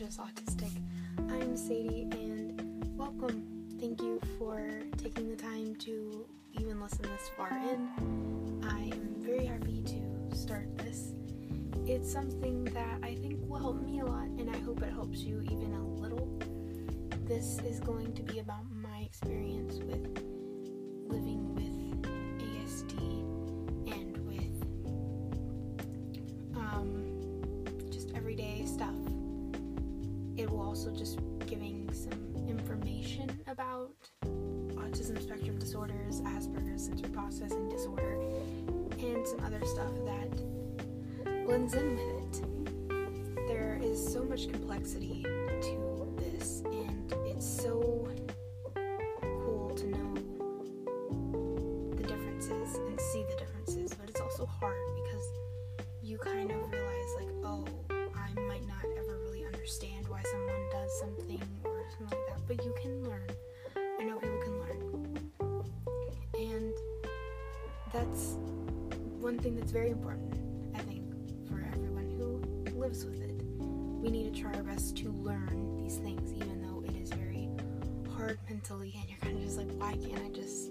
Just Autistic. I'm Sadie, and welcome. Thank you for taking the time to even listen this far in. I am very happy to start this. It's something that I think will help me a lot, and I hope it helps you even a little. This is going to be about my experience with living with ASD and with just everyday stuff. It will also just giving some information about autism spectrum disorders, Asperger's sensory processing disorder, and some other stuff that blends in with it. There is so much complexity to this, and it's so cool to know the differences and see the differences, but it's also hard because you kind of realize like, oh, I might not ever really understand why someone does something or something like that, but you can learn. I know people can learn. And that's one thing that's very important, I think, for everyone who lives with it. We need to try our best to learn these things, even though it is very hard mentally, and you're kind of just like, why can't I just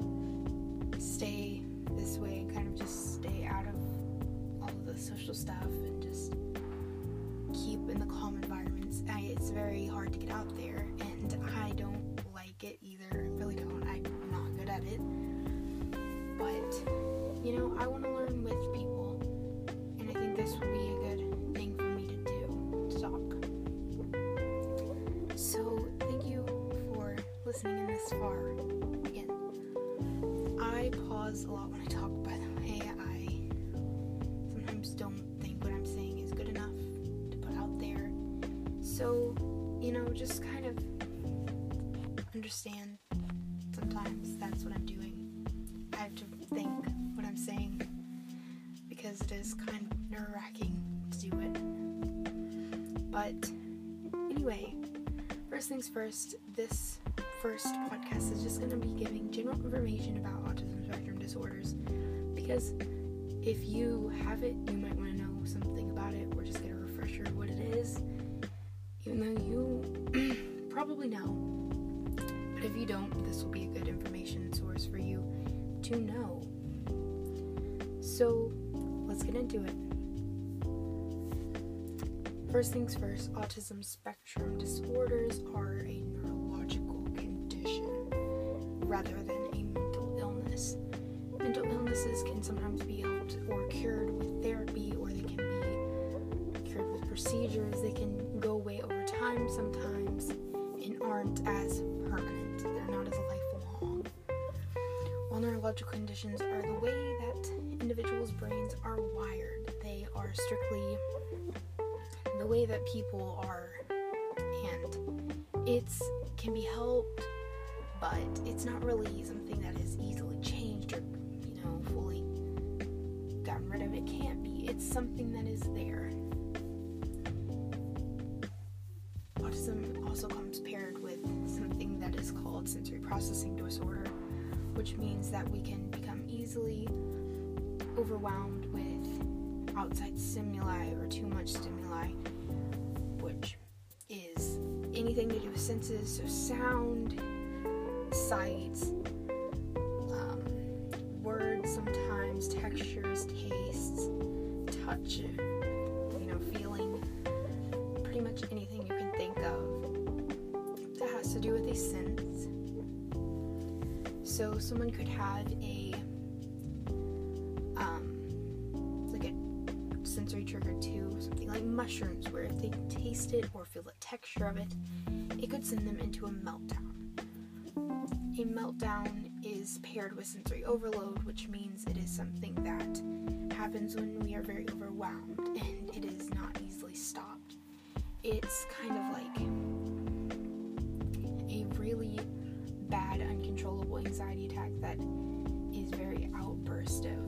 stay this way and kind of just stay out of all of the social stuff and just keep in the calm environments. It's very hard to get out there, and I don't like it either. I really don't. I'm not good at it. But, I want to learn with people, and I think this would be a good thing for me to do, to talk. So, thank you for listening in this far. Again, I pause a lot when I talk, by the way. I sometimes don't think what I'm saying is good enough to put out there. So, just kind of understand sometimes that's what I'm doing. I have to think what I'm saying because it is kind of nerve-wracking to do it. But anyway, first things first, this first podcast is just going to be giving general information about autism spectrum disorders, because if you have it, you might want to know something about it or just get a refresher of what it is, even though you probably know. But if you don't, this will be a good information source for you to know. So, let's get into it. First things first, autism spectrum disorders are a neurological condition rather than a mental illness. Mental illnesses can sometimes be helped or cured with therapy, or they can be cured with procedures. They can go away over time sometimes and aren't as permanent. They're not as lifelong. While neurological conditions are the way that individuals' brains are wired, they are strictly the way that people are, and it can be helped, but it's not really something that is easily changed or fully gotten rid of. It can't be. It's something that is there. Autism also comes paired with something that is called sensory processing disorder, which means that we can become easily overwhelmed with outside stimuli or too much stimuli, which is anything to do with senses, so sound, sight, words sometimes, textures, tastes, touch, feeling, pretty much anything you can think of that has to do with a sense. So someone could have a sensory trigger to something like mushrooms, where if they taste it or feel the texture of it, it could send them into a meltdown. A meltdown is paired with sensory overload, which means it is something that happens when we are very overwhelmed and it is not easily stopped. It's kind of like a really bad, uncontrollable anxiety attack that is very outburst of.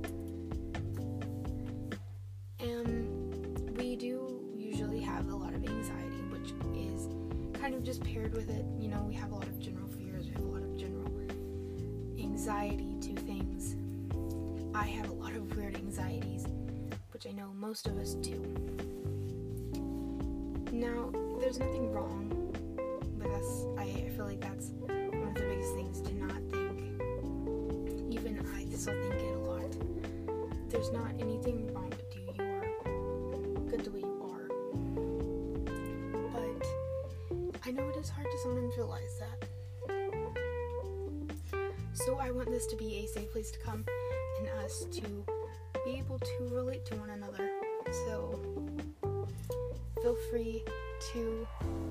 And we do usually have a lot of anxiety, which is kind of just paired with it. We have a lot of general fears, we have a lot of general anxiety to things. I have a lot of weird anxieties, which I know most of us do. Now, there's nothing wrong with us. I feel like that's one of the biggest things to not think. Even I still think it a lot. There's not anything wrong with you. You are good the way you are. But I know it is hard to sometimes realize that. So I want this to be a safe place to come and us to be able to relate to one another. So feel free to,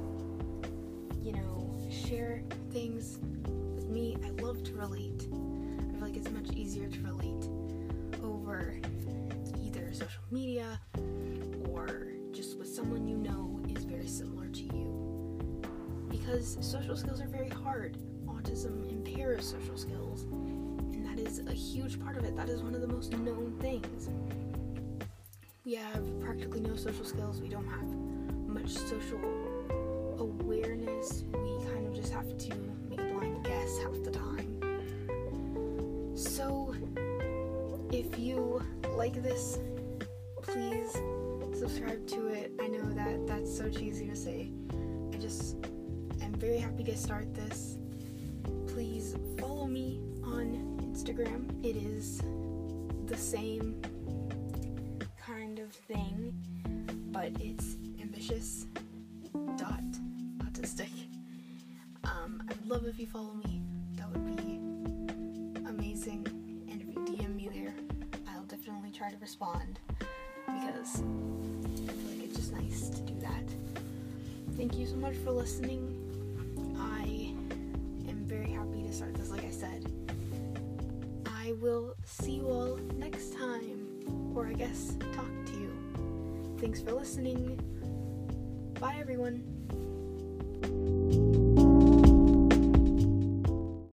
share things with me. I love to relate. I feel like it's much easier to relate over either social media or just with someone you know is very similar to you. Because social skills are very hard. Autism impairs social skills, and that is a huge part of it. That is one of the most known things. We have practically no social skills. We don't have much social awareness. We kind of just have to make a blind guess half the time. So, if you like this, please subscribe to it. I know that that's so cheesy to say. I just am very happy to start this. Please follow me on Instagram. It is the same kind of thing, but it's ambitious.autistic. I would love if you follow me. That would be amazing. And if you DM me there, I'll definitely try to respond, because I feel like it's just nice to do that. Thank you so much for listening. I am very happy to start this, like I said. I will see you all next time, or I guess talk to you. Thanks for listening. Bye, everyone.